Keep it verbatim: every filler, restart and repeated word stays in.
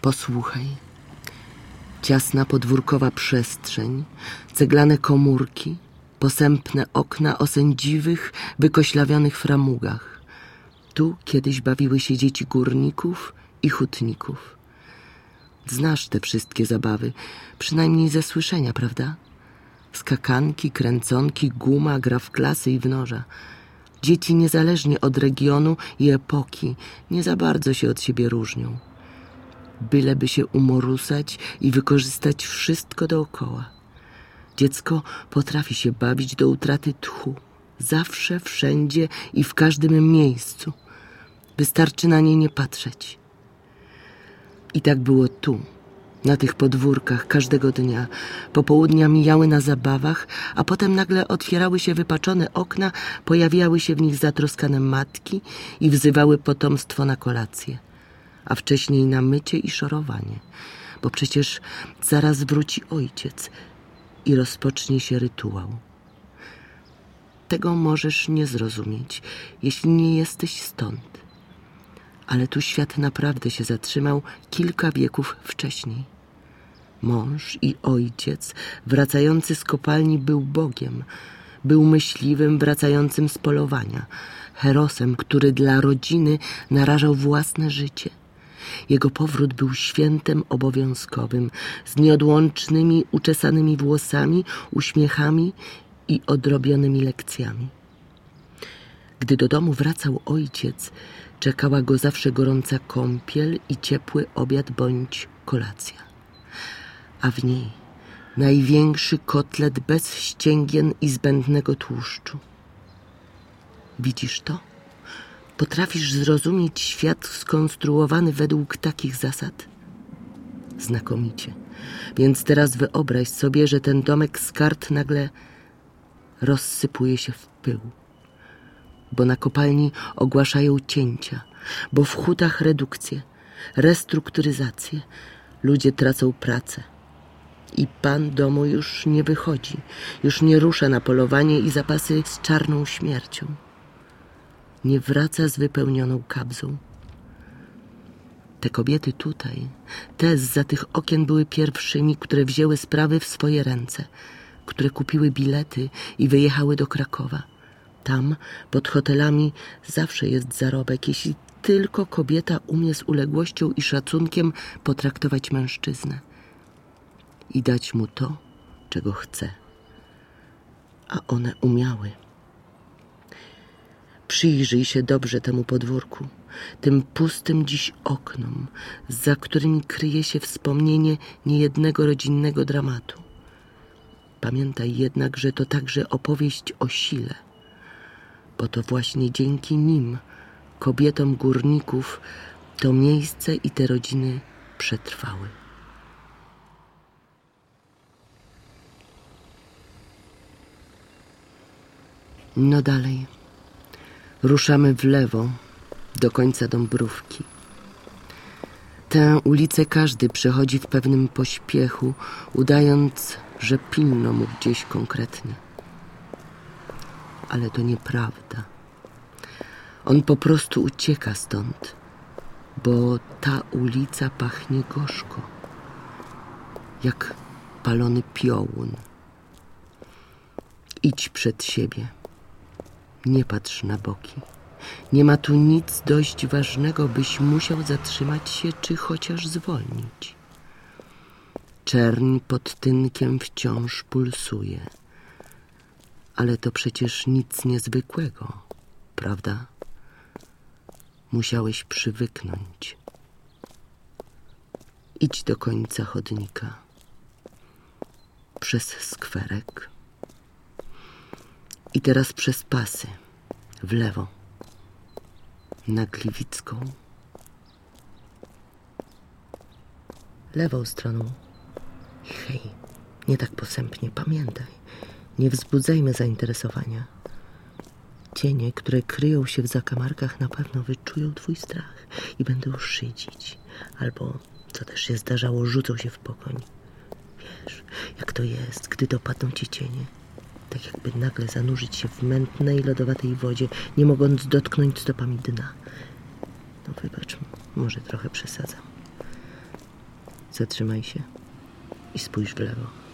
Posłuchaj. Ciasna podwórkowa przestrzeń, ceglane komórki, posępne okna o sędziwych, wykoślawionych framugach. Tu kiedyś bawiły się dzieci górników i hutników. Znasz te wszystkie zabawy, przynajmniej ze słyszenia, prawda? Skakanki, kręconki, guma, gra w klasy i w noża. Dzieci niezależnie od regionu i epoki nie za bardzo się od siebie różnią. Byleby się umorusać i wykorzystać wszystko dookoła. Dziecko potrafi się bawić do utraty tchu. Zawsze, wszędzie i w każdym miejscu. Wystarczy na nie nie patrzeć. I tak było tu, na tych podwórkach każdego dnia. Popołudnia mijały na zabawach, a potem nagle otwierały się wypaczone okna, pojawiały się w nich zatroskane matki i wzywały potomstwo na kolację. A wcześniej na mycie i szorowanie, bo przecież zaraz wróci ojciec i rozpocznie się rytuał. Tego możesz nie zrozumieć, jeśli nie jesteś stąd. Ale tu świat naprawdę się zatrzymał kilka wieków wcześniej. Mąż i ojciec wracający z kopalni był Bogiem, był myśliwym wracającym z polowania, herosem, który dla rodziny narażał własne życie. Jego powrót był świętem obowiązkowym, z nieodłącznymi, uczesanymi włosami, uśmiechami i odrobionymi lekcjami. Gdy do domu wracał ojciec, czekała go zawsze gorąca kąpiel i ciepły obiad bądź kolacja. A w niej największy kotlet bez ścięgien i zbędnego tłuszczu. Widzisz to? Potrafisz zrozumieć świat skonstruowany według takich zasad? Znakomicie. Więc teraz wyobraź sobie, że ten domek z kart nagle rozsypuje się w pył. Bo na kopalni ogłaszają cięcia, bo w hutach redukcje, restrukturyzacje. Ludzie tracą pracę. I pan domu już nie wychodzi, już nie rusza na polowanie i zapasy z czarną śmiercią. Nie wraca z wypełnioną kabzą. Te kobiety tutaj, te zza tych okien były pierwszymi, które wzięły sprawy w swoje ręce, które kupiły bilety i wyjechały do Krakowa. Tam, pod hotelami, zawsze jest zarobek, jeśli tylko kobieta umie z uległością i szacunkiem potraktować mężczyznę i dać mu to, czego chce. A one umiały. Przyjrzyj się dobrze temu podwórku, tym pustym dziś oknom, za którymi kryje się wspomnienie niejednego rodzinnego dramatu. Pamiętaj jednak, że to także opowieść o sile, bo to właśnie dzięki nim, kobietom górników, to miejsce i te rodziny przetrwały. No dalej. Ruszamy w lewo, do końca Dąbrówki. Tę ulicę każdy przechodzi w pewnym pośpiechu, udając, że pilno mu gdzieś konkretnie. Ale to nieprawda. On po prostu ucieka stąd, bo ta ulica pachnie gorzko, jak palony piołun. Idź przed siebie. Nie patrz na boki. Nie ma tu nic dość ważnego, byś musiał zatrzymać się, czy chociaż zwolnić. Czerń pod tynkiem wciąż pulsuje. Ale to przecież nic niezwykłego, prawda? Musiałeś przywyknąć. Idź do końca chodnika. Przez skwerek. I teraz przez pasy, w lewo, na Gliwicką. Lewą stroną. Hej, nie tak posępnie, pamiętaj. Nie wzbudzajmy zainteresowania. Cienie, które kryją się w zakamarkach, na pewno wyczują twój strach i będą szydzić. Albo, co też się zdarzało, rzucą się w pogoń. Wiesz, jak to jest, gdy dopadną ci cienie. Tak jakby nagle zanurzyć się w mętnej, lodowatej wodzie, nie mogąc dotknąć stopami dna. No wybacz, może trochę przesadzam. Zatrzymaj się i spójrz w lewo.